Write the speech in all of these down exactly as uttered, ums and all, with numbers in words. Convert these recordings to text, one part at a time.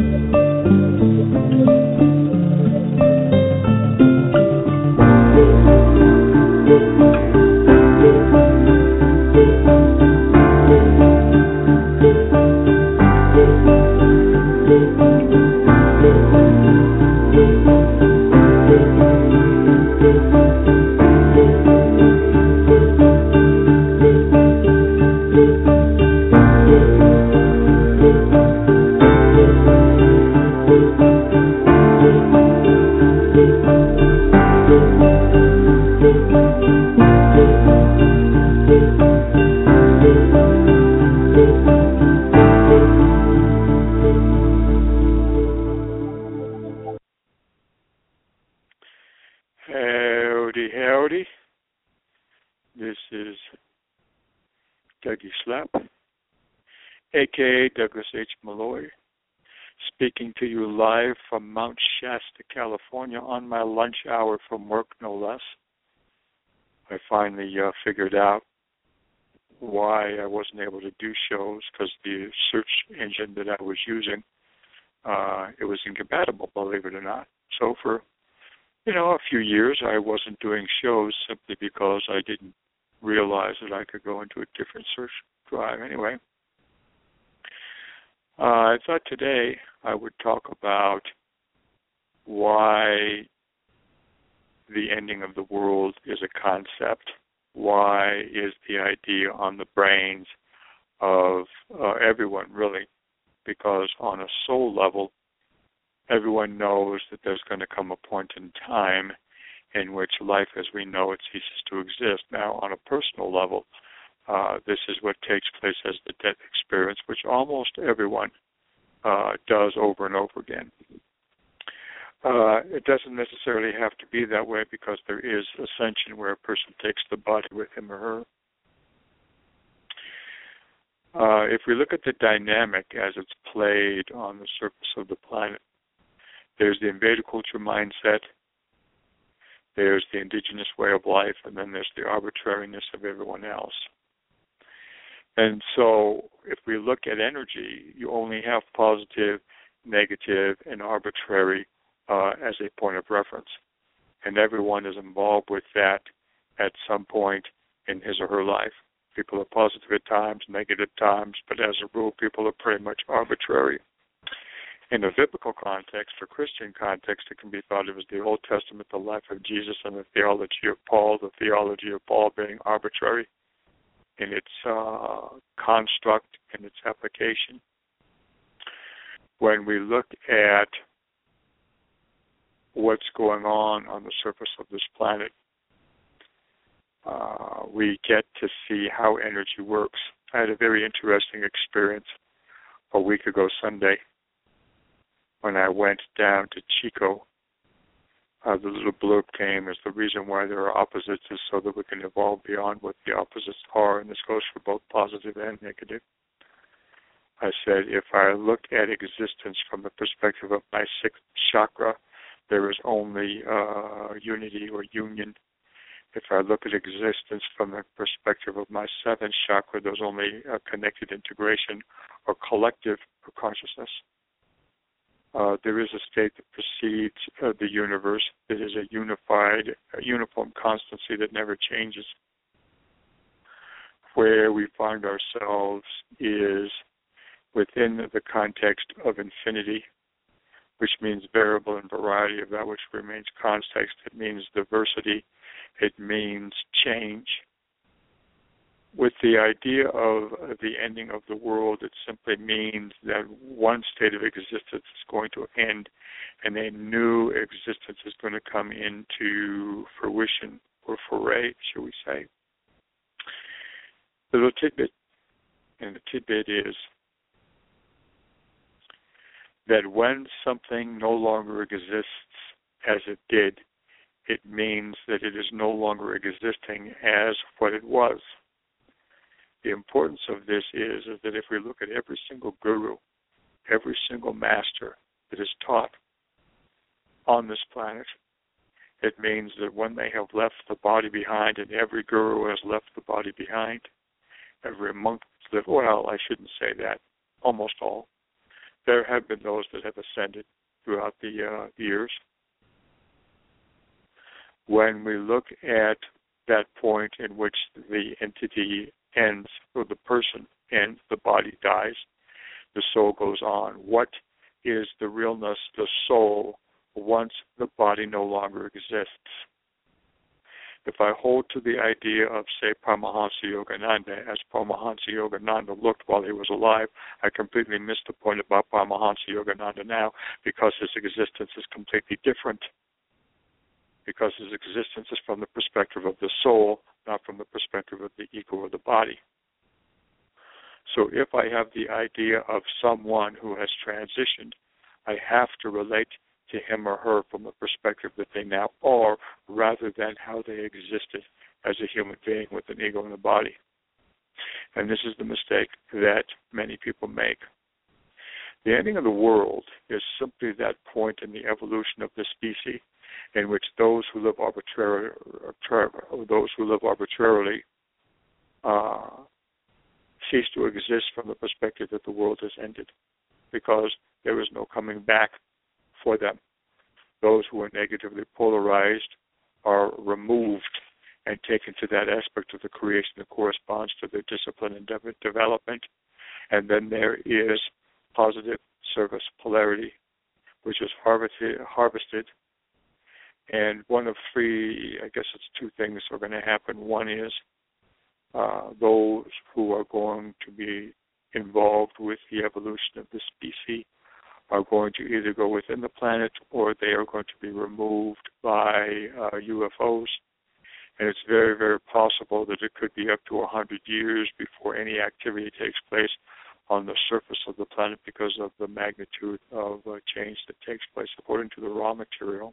Howdy, howdy. This is Dougie Slap, a k a. Douglas H. Malloy, speaking to you live from Mount Shasta, California, on my lunch hour from work, no less. I finally uh, figured out why I wasn't able to do shows, because the search engine that I was using, uh, it was incompatible, believe it or not. So for You know, a few years I wasn't doing shows simply because I didn't realize that I could go into a different search drive anyway. Uh, I thought today I would talk about why the ending of the world is a concept. Why is the idea on the brains of uh, everyone, really? Because on a soul level, everyone knows that there's going to come a point in time in which life as we know it ceases to exist. Now, on a personal level, uh, this is what takes place as the death experience, which almost everyone uh, does over and over again. Uh, it doesn't necessarily have to be that way, because there is ascension where a person takes the body with him or her. Uh, if we look at the dynamic as it's played on the surface of the planet, there's the invader culture mindset, there's the indigenous way of life, and then there's the arbitrariness of everyone else. And so if we look at energy, you only have positive, negative, and arbitrary uh, as a point of reference. And everyone is involved with that at some point in his or her life. People are positive at times, negative at times, but as a rule, people are pretty much arbitrary. In a biblical context, or Christian context, it can be thought of as the Old Testament, the life of Jesus, and the theology of Paul, the theology of Paul being arbitrary in its uh, construct and its application. When we look at what's going on on the surface of this planet, uh, we get to see how energy works. I had a very interesting experience a week ago Sunday, when I went down to Chico. Uh, the little blurb came as the reason why there are opposites is so that we can evolve beyond what the opposites are, and this goes for both positive and negative. I said, if I look at existence from the perspective of my sixth chakra, there is only uh, unity or union. If I look at existence from the perspective of my seventh chakra, there's only uh, connected integration or collective consciousness. Uh, there is a state that precedes uh, the universe that is a unified, a uniform constancy that never changes. Where we find ourselves is within the context of infinity, which means variable and variety of that which remains constant. It means diversity. It means change. With the idea of the ending of the world, it simply means that one state of existence is going to end and a new existence is going to come into fruition, or foray, shall we say. The little tidbit, and the tidbit is that when something no longer exists as it did, it means that it is no longer existing as what it was. The importance of this is, is that if we look at every single guru, every single master that is taught on this planet, it means that when they have left the body behind, and every guru has left the body behind, every monk, well, I shouldn't say that, almost all, there have been those that have ascended throughout the uh, years. When we look at that point in which the entity ends, or the person ends, the body dies, the soul goes on. What is the realness, the soul, once the body no longer exists? If I hold to the idea of, say, Paramahansa Yogananda, as Paramahansa Yogananda looked while he was alive, I completely missed the point about Paramahansa Yogananda now, because his existence is completely different. Because his existence is from the perspective of the soul, not from the perspective of the ego or the body. So if I have the idea of someone who has transitioned, I have to relate to him or her from the perspective that they now are, rather than how they existed as a human being with an ego and a body. And this is the mistake that many people make. The ending of the world is simply that point in the evolution of the species in which those who live arbitrarily, those who live arbitrarily uh, cease to exist from the perspective that the world has ended, because there is no coming back for them. Those who are negatively polarized are removed and taken to that aspect of the creation that corresponds to their discipline and de- development. And then there is positive service polarity, which is harvested, harvested. And one of three, I guess it's two things are going to happen. One is uh, those who are going to be involved with the evolution of the species are going to either go within the planet, or they are going to be removed by uh, U F Os. And it's very, very possible that it could be up to one hundred years before any activity takes place on the surface of the planet, because of the magnitude of uh, change that takes place. According to the raw material,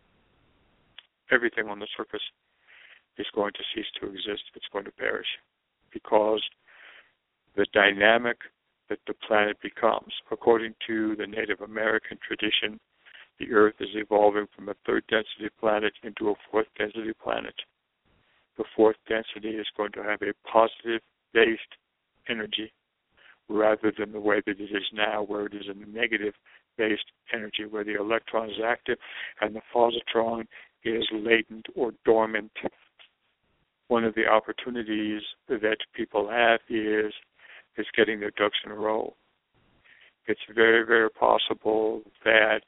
everything on the surface is going to cease to exist. It's going to perish, because the dynamic that the planet becomes, according to the Native American tradition, the Earth is evolving from a third density planet into a fourth density planet. The fourth density is going to have a positive-based energy, rather than the way that it is now, where it is a negative-based energy, where the electron is active and the positron is latent or dormant. One of the opportunities that people have is is getting their ducks in a row. It's very, very possible that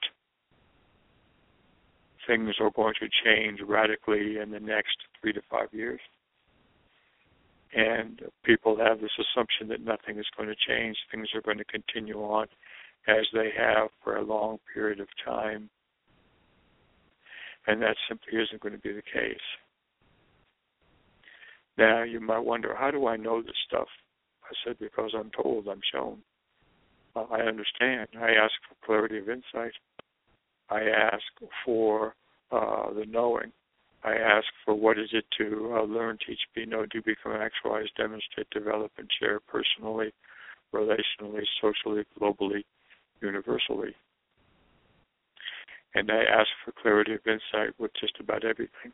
things are going to change radically in the next three to five years. And people have this assumption that nothing is going to change. Things are going to continue on as they have for a long period of time. And that simply isn't going to be the case. Now, you might wonder, how do I know this stuff? I said, because I'm told, I'm shown. Uh, I understand. I ask for clarity of insight. I ask for uh, the knowing. I ask for what is it to uh, learn, teach, be, know, do, become, actualize, demonstrate, develop, and share personally, relationally, socially, globally, universally. And I ask for clarity of insight with just about everything.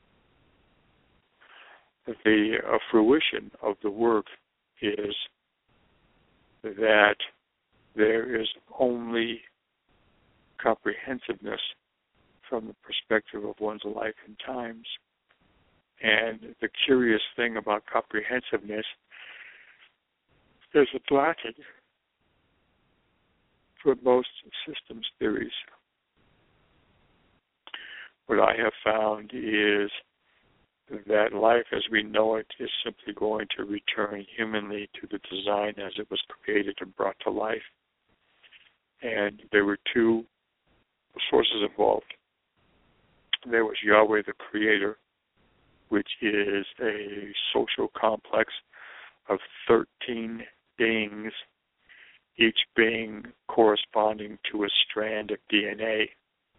The uh, fruition of the work is that there is only comprehensiveness from the perspective of one's life and times. And the curious thing about comprehensiveness is it's lacking for most systems theories. What I have found is that life as we know it is simply going to return humanly to the design as it was created and brought to life. And there were two sources involved. There was Yahweh the Creator, which is a social complex of thirteen beings, each being corresponding to a strand of D N A.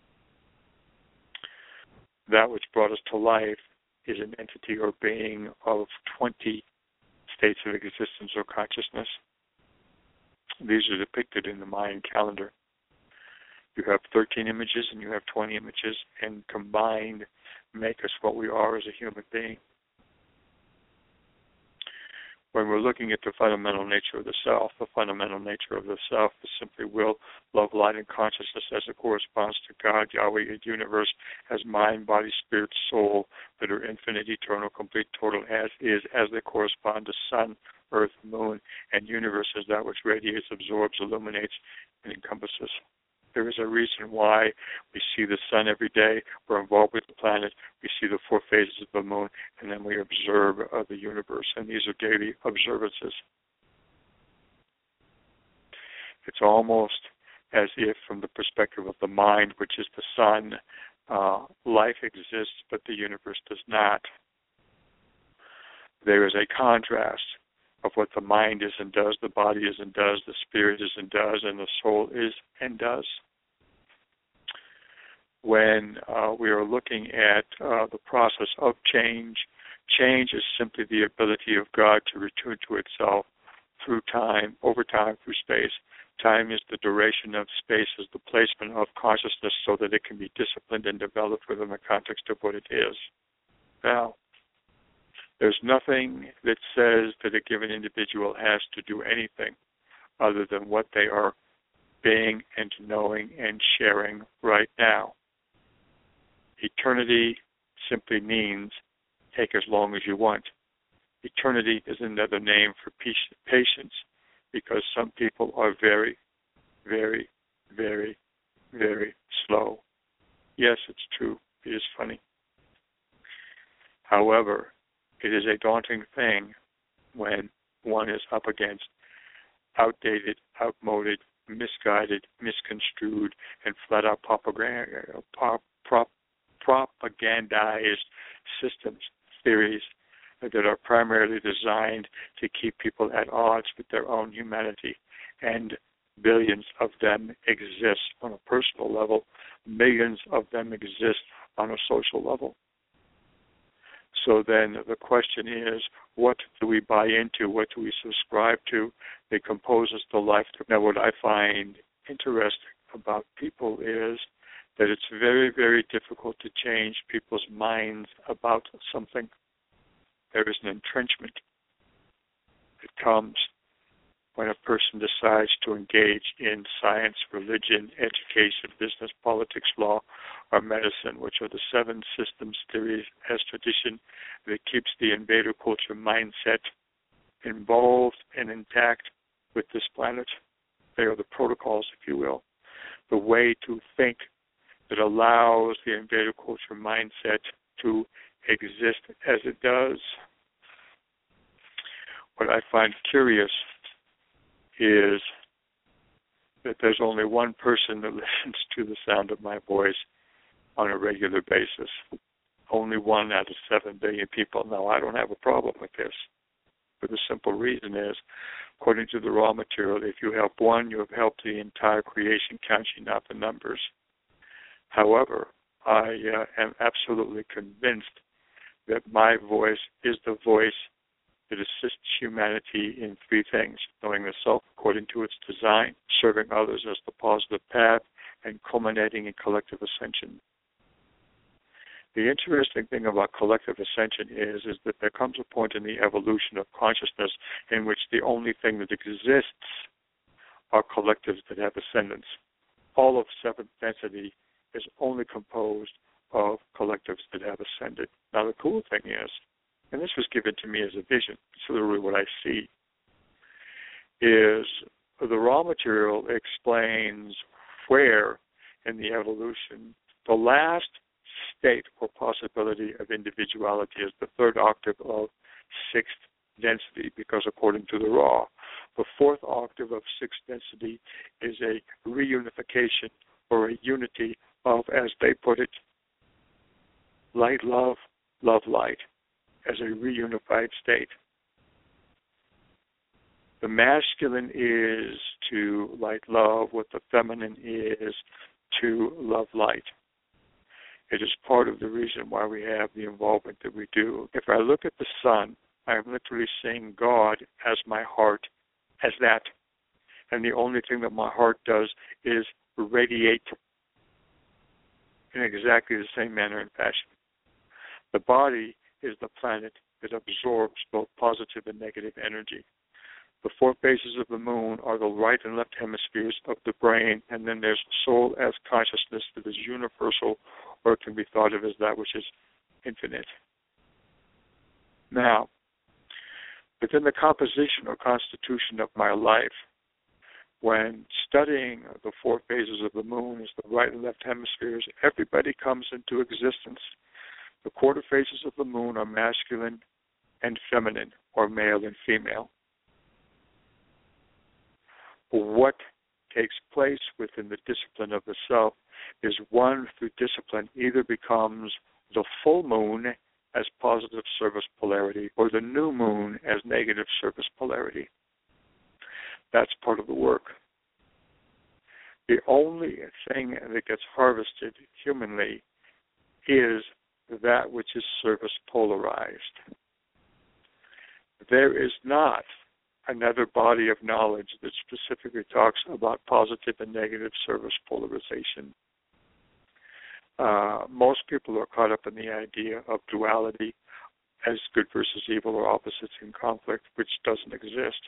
That which brought us to life is an entity or being of twenty states of existence or consciousness. These are depicted in the Mayan calendar. You have thirteen images and you have twenty images, and combined make us what we are as a human being. When we're looking at the fundamental nature of the self, the fundamental nature of the self is simply will, love, light, and consciousness as it corresponds to God, Yahweh, and universe as mind, body, spirit, soul that are infinite, eternal, complete, total, as is, as they correspond to sun, earth, moon, and universe as that which radiates, absorbs, illuminates, and encompasses. There is a reason why we see the sun every day. We're involved with the planet. We see the four phases of the moon, and then we observe uh, the universe. And these are daily observances. It's almost as if, from the perspective of the mind, which is the sun, uh, life exists, but the universe does not. There is a contrast of what the mind is and does, the body is and does, the spirit is and does, and the soul is and does. When uh, we are looking at uh, the process of change, change is simply the ability of God to return to itself through time, over time, through space. Time is the duration of space, is the placement of consciousness so that it can be disciplined and developed within the context of what it is. Now, there's nothing that says that a given individual has to do anything other than what they are being and knowing and sharing right now. Eternity simply means take as long as you want. Eternity is another name for patience because some people are very, very, very, very slow. Yes, it's true. It is funny. However, it is a daunting thing when one is up against outdated, outmoded, misguided, misconstrued, and flat-out propaganda, pop, prop, propagandized systems, theories that are primarily designed to keep people at odds with their own humanity. And billions of them exist on a personal level. Millions of them exist on a social level. So then the question is, what do we buy into? What do we subscribe to that composes the life? Now, what I find interesting about people is that it's very, very difficult to change people's minds about something. There is an entrenchment that comes when a person decides to engage in science, religion, education, business, politics, law, or medicine, which are the seven systems theories as tradition that keeps the invader culture mindset involved and intact with this planet. They are the protocols, if you will, the way to think that allows the invader culture mindset to exist as it does. What I find curious is that there's only one person that listens to the sound of my voice on a regular basis. Only one out of seven billion people. Now, I don't have a problem with this. For the simple reason is, according to the raw material, if you help one, you have helped the entire creation, counting out the numbers. However, I uh, am absolutely convinced that my voice is the voice that assists humanity in three things: knowing the self according to its design, serving others as the positive path, and culminating in collective ascension. The interesting thing about collective ascension is, is that there comes a point in the evolution of consciousness in which the only thing that exists are collectives that have ascendance. All of seventh density is only composed of collectives that have ascended. Now, the cool thing is, and this was given to me as a vision, it's literally what I see, is the raw material explains where in the evolution the last state or possibility of individuality is the third octave of sixth density, because according to the raw, the fourth octave of sixth density is a reunification or a unity of, as they put it, light, love, love, light, as a reunified state. The masculine is to light love what the feminine is to love light. It is part of the reason why we have the involvement that we do. If I look at the sun, I am literally seeing God as my heart, as that. And the only thing that my heart does is radiate in exactly the same manner and fashion. The body is the planet that absorbs both positive and negative energy. The four phases of the moon are the right and left hemispheres of the brain, and then there's soul as consciousness that is universal, or it can be thought of as that which is infinite. Now, within the composition or constitution of my life, when studying the four phases of the moon as the right and left hemispheres, everybody comes into existence. The quarter phases of the moon are masculine and feminine, or male and female. What takes place within the discipline of the self is one through discipline either becomes the full moon as positive service polarity or the new moon as negative service polarity. That's part of the work. The only thing that gets harvested humanly is that which is service polarized. There is not another body of knowledge that specifically talks about positive and negative service polarization. Uh, most people are caught up in the idea of duality as good versus evil or opposites in conflict, which doesn't exist.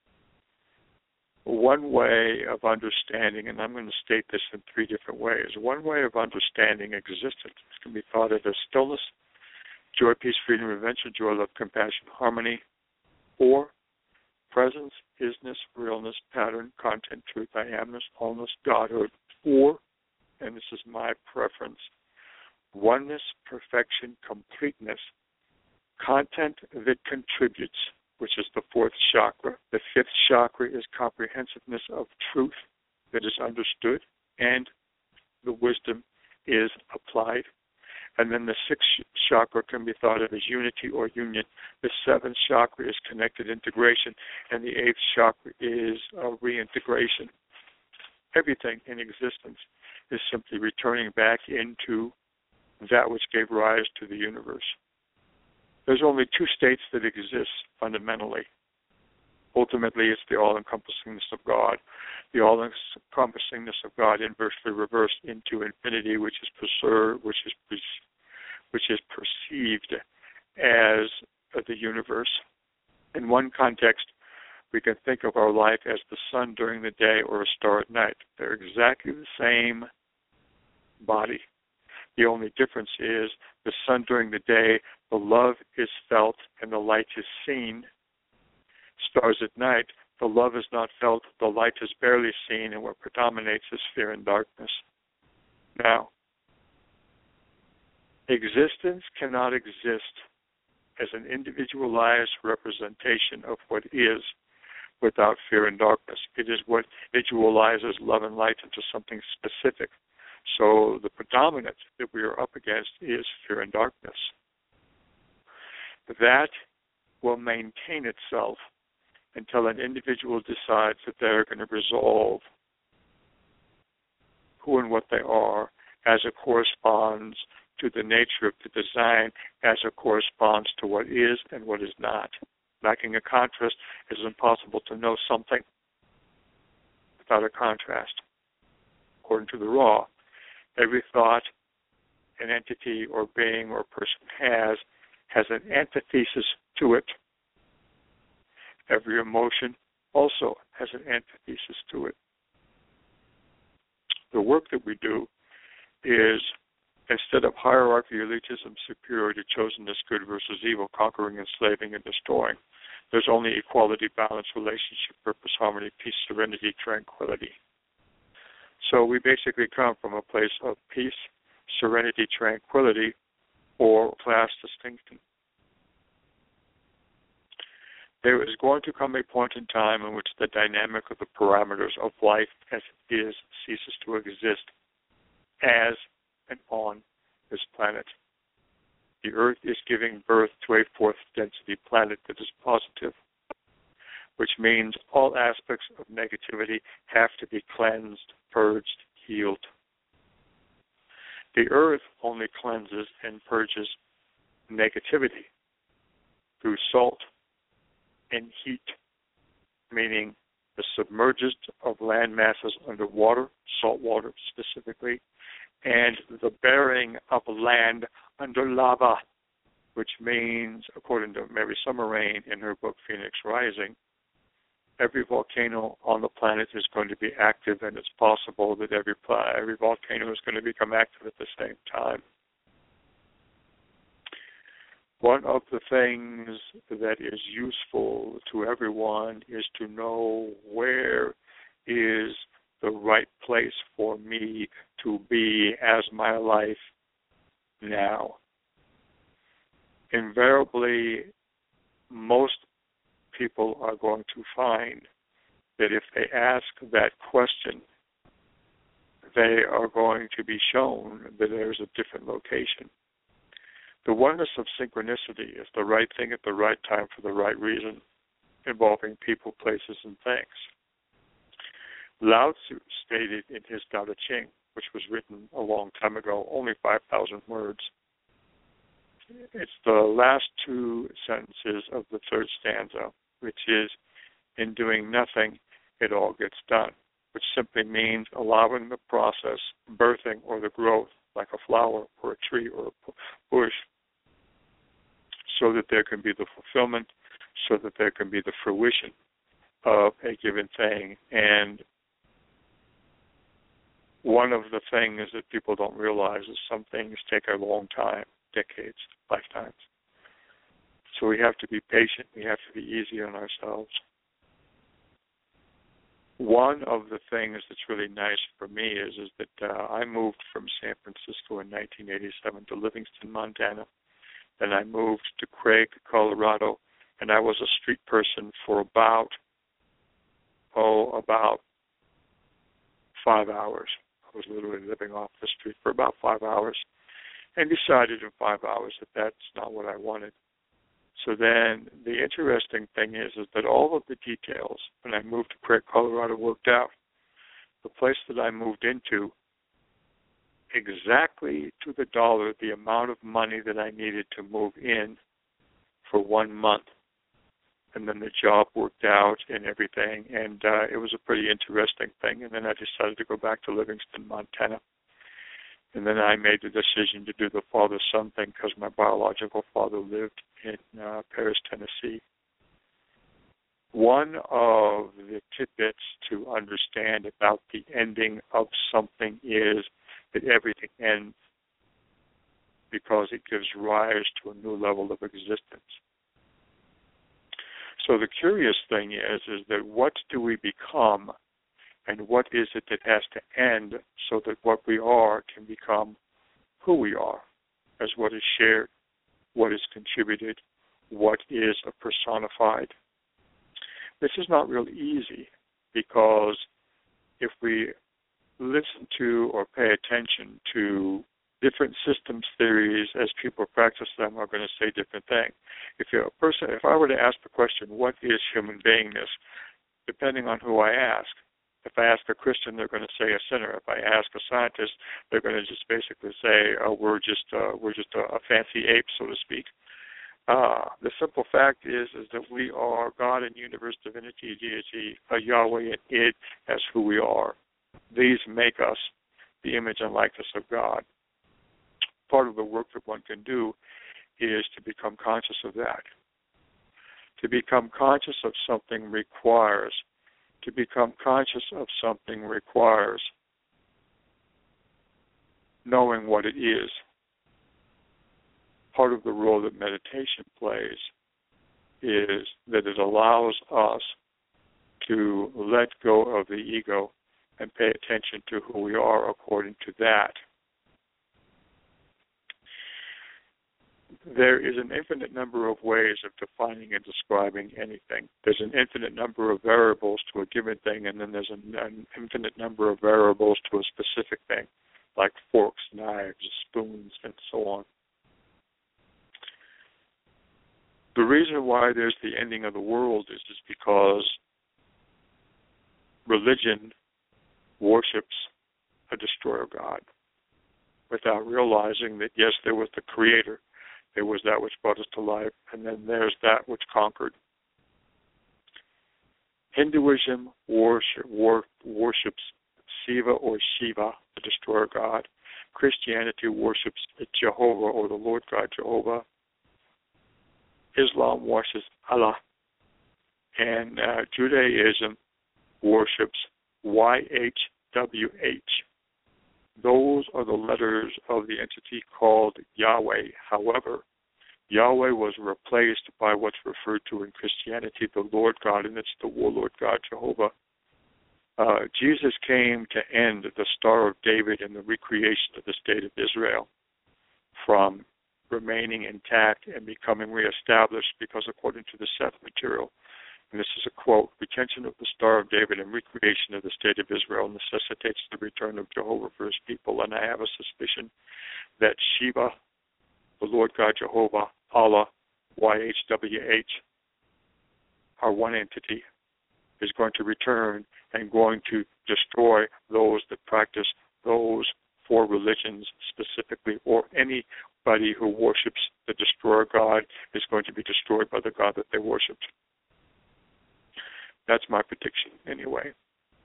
One way of understanding, and I'm going to state this in three different ways, one way of understanding existence can be thought of as stillness, joy, peace, freedom, invention, joy, love, compassion, harmony, or presence, isness, realness, pattern, content, truth, I amness, allness, godhood, or, and this is my preference, oneness, perfection, completeness, content that contributes, which is the fourth chakra. The fifth chakra is comprehensiveness of truth that is understood and the wisdom is applied. And then the sixth chakra can be thought of as unity or union. The seventh chakra is connected integration, and the eighth chakra is uh, reintegration. Everything in existence is simply returning back into that which gave rise to the universe. There's only two states that exist fundamentally. Ultimately, it's the all-encompassingness of God. The all-encompassingness of God inversely reversed into infinity, which is preserved, which is which is perceived as the universe. In one context, we can think of our life as the sun during the day or a star at night. They're exactly the same body. The only difference is the sun during the day, the love is felt and the light is seen. Stars at night, the love is not felt, the light is barely seen, and what predominates is fear and darkness. Now, existence cannot exist as an individualized representation of what is without fear and darkness. It is what individualizes love and light into something specific. So the predominant that we are up against is fear and darkness. That will maintain itself until an individual decides that they're going to resolve who and what they are as it corresponds to the nature of the design, as it corresponds to what is and what is not. Lacking a contrast, it is impossible to know something without a contrast. According to the Raw, every thought an entity or being or person has has an antithesis to it. Every emotion also has an antithesis to it. The work that we do is, instead of hierarchy, elitism, superiority, chosenness, good versus evil, conquering, enslaving, and destroying, there's only equality, balance, relationship, purpose, harmony, peace, serenity, tranquility. So we basically come from a place of peace, serenity, tranquility, or class distinction. There is going to come a point in time in which the dynamic of the parameters of life as it is ceases to exist as and on this planet. The Earth is giving birth to a fourth density planet that is positive, which means all aspects of negativity have to be cleansed, purged, healed. The Earth only cleanses and purges negativity through salt and heat, meaning the submergence of land masses under water, salt water specifically, and the burying of land under lava. which means, according to Mary Summer Rain in her book Phoenix Rising, every volcano on the planet is going to be active, and it's possible that every every volcano is going to become active at the same time. One of the things that is useful to everyone is to know where is the right place for me to be as my life now. Invariably, most people are going to find that if they ask that question, they are going to be shown that there's a different location. The oneness of synchronicity is the right thing at the right time for the right reason, involving people, places, and things. Lao Tzu stated in his Tao Te Ching, which was written a long time ago, only five thousand words. It's the last two sentences of the third stanza, which is, in doing nothing, it all gets done, which simply means allowing the process, birthing, or the growth, like a flower or a tree or a bush, so that there can be the fulfillment, so that there can be the fruition of a given thing. And one of the things that people don't realize is some things take a long time, decades, lifetimes. So we have to be patient. We have to be easy on ourselves. One of the things that's really nice for me is, is that uh, I moved from San Francisco in nineteen eighty-seven to Livingston, Montana. Then I moved to Craig, Colorado, and I was a street person for about, oh, about five hours. I was literally living off the street for about five hours and decided in five hours that that's not what I wanted. So then the interesting thing is, is that all of the details, when I moved to Craig, Colorado, worked out. The place that I moved into, exactly to the dollar, the amount of money that I needed to move in for one month. And then the job worked out and everything, and uh, it was a pretty interesting thing. And then I decided to go back to Livingston, Montana. And then I made the decision to do the father-son thing because my biological father lived in uh, Paris, Tennessee. One of the tidbits to understand about the ending of something is that everything ends because it gives rise to a new level of existence. So the curious thing is, is that what do we become, and what is it that has to end so that what we are can become who we are, as what is shared, what is contributed, what is a personified. This is not real easy, because if we listen to or pay attention to different systems theories as people practice them are going to say different things. If you're a person, if I were to ask the question, what is human beingness, depending on who I ask, if I ask a Christian, they're going to say a sinner. If I ask a scientist, they're going to just basically say, oh, we're just uh, we're just a, a fancy ape, so to speak. Uh, the simple fact is is that we are God and universe, divinity, deity, a Yahweh, and id as who we are. These make us the image and likeness of God. Part of the work that one can do is to become conscious of that. To become conscious of something requires, to become conscious of something requires knowing what it is. Part of the role that meditation plays is that it allows us to let go of the ego and pay attention to who we are according to that. There is an infinite number of ways of defining and describing anything. There's an infinite number of variables to a given thing, and then there's an, an infinite number of variables to a specific thing, like forks, knives, spoons, and so on. The reason why there's the ending of the world is, is because religion worships a destroyer God without realizing that, yes, there was the Creator, there was that which brought us to life, and then there's that which conquered. Hinduism worship, wor, worships Shiva or Shiva, the destroyer God. Christianity worships Jehovah or the Lord God Jehovah. Islam worships Allah, and uh, Judaism worships Y H W H. Those are the letters of the entity called Yahweh. However, Yahweh was replaced by what's referred to in Christianity, the Lord God, and it's the warlord God, Jehovah. Uh, Jesus came to end the Star of David and the recreation of the state of Israel from remaining intact and becoming reestablished, because according to the Seth material, and this is a quote, retention of the Star of David and recreation of the state of Israel necessitates the return of Jehovah for his people, and I have a suspicion that Shiva, the Lord God Jehovah, Allah, Y H W H, are one entity, is going to return and going to destroy those that practice those four religions specifically, or anybody who worships the destroyer God is going to be destroyed by the God that they worshipped. That's my prediction anyway.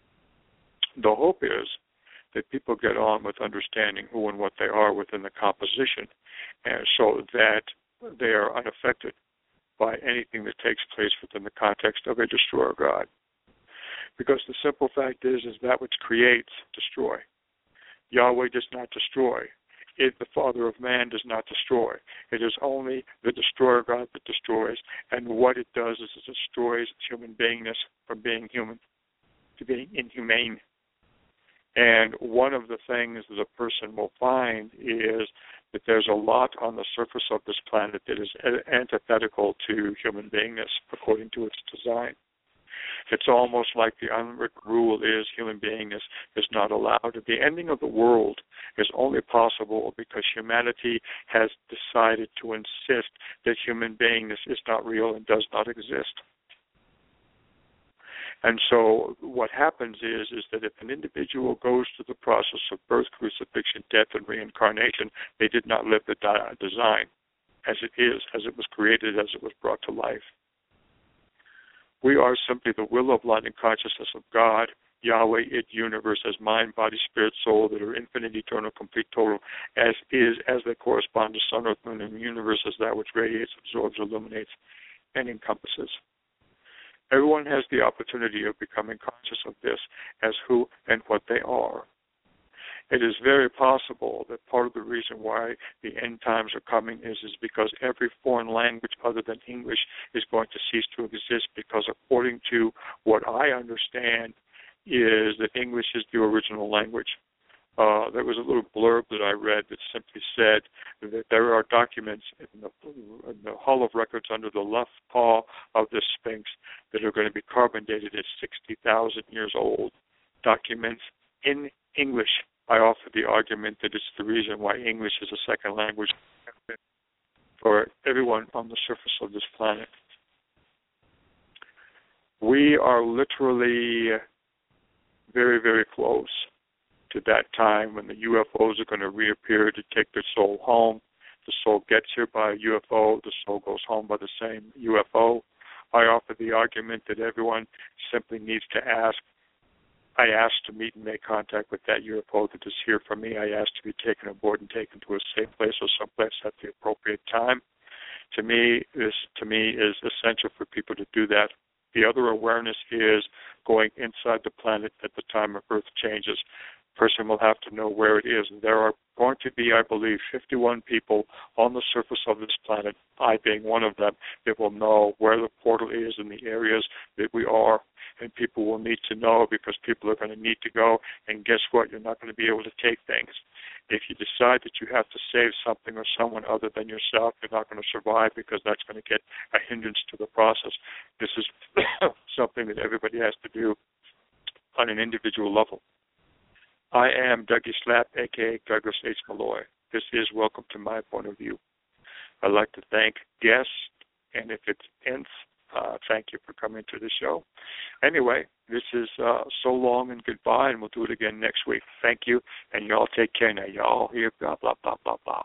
The hope is that people get on with understanding who and what they are within the composition, and so that they are unaffected by anything that takes place within the context of a destroyer God. Because the simple fact is, is that which creates, destroy. Yahweh does not destroy. It, the Father of man, does not destroy. It is only the destroyer God that destroys, and what it does is it destroys human beingness from being human to being inhumane. And one of the things that a person will find is that there's a lot on the surface of this planet that is antithetical to human beingness according to its design. It's almost like the unwritten rule is human beingness is not allowed. The ending of the world is only possible because humanity has decided to insist that human beingness is not real and does not exist. And so what happens is, is that if an individual goes through the process of birth, crucifixion, death, and reincarnation, they did not live the di- design as it is, as it was created, as it was brought to life. We are simply the will of light and consciousness of God, Yahweh, it, universe, as mind, body, spirit, soul, that are infinite, eternal, complete, total, as is, as they correspond to sun, earth, moon, and the universe as that which radiates, absorbs, illuminates, and encompasses. Everyone has the opportunity of becoming conscious of this as who and what they are. It is very possible that part of the reason why the end times are coming is, is because every foreign language other than English is going to cease to exist, because according to what I understand is that English is the original language. Uh, there was a little blurb that I read that simply said that there are documents in the, in the Hall of Records under the left paw of the Sphinx that are going to be carbon dated as sixty thousand years old. Documents in English. I offer the argument that it's the reason why English is a second language for everyone on the surface of this planet. We are literally very, very close to that time when the U F Os are going to reappear to take their soul home. The soul gets here by a U F O. The soul goes home by the same U F O. I offer the argument that everyone simply needs to ask. I asked to meet and make contact with that U F O that is here for me. I asked to be taken aboard and taken to a safe place or someplace at the appropriate time. To me, this to me is essential for people to do that. The other awareness is going inside the planet at the time of Earth changes. Person will have to know where it is. And there are going to be, I believe, fifty-one people on the surface of this planet, I being one of them, that will know where the portal is in the areas that we are. And people will need to know, because people are going to need to go. And guess what? You're not going to be able to take things. If you decide that you have to save something or someone other than yourself, you're not going to survive, because that's going to get a hindrance to the process. This is something that everybody has to do on an individual level. I am Dougie Slap, a k a. Douglas H. Malloy. This is Welcome to My Point of View. I'd like to thank guests, and if it ends, uh, thank you for coming to the show. Anyway, this is uh, so long and goodbye, and we'll do it again next week. Thank you, and y'all take care now. Y'all hear blah, blah, blah, blah, blah.